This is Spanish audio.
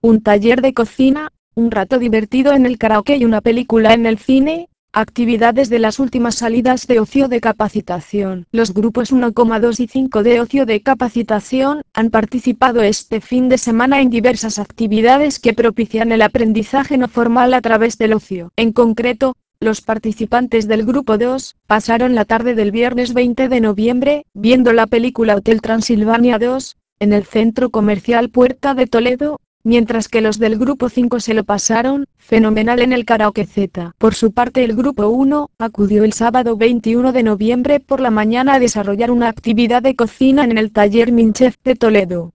un taller de cocina, un rato divertido en el karaoke y una película en el cine. Actividades de las últimas salidas de ocio de capacitación. Los grupos 1,2 y 5 de ocio de capacitación han participado este fin de semana en diversas actividades que propician el aprendizaje no formal a través del ocio. En concreto, los participantes del grupo 2 pasaron la tarde del viernes 20 de noviembre viendo la película Hotel Transilvania 2 en el centro comercial Puerta de Toledo, mientras que los del grupo 5 se lo pasaron fenomenal en el Karaoke Z. Por su parte, el grupo 1 acudió el sábado 21 de noviembre por la mañana a desarrollar una actividad de cocina en el taller Minchef de Toledo.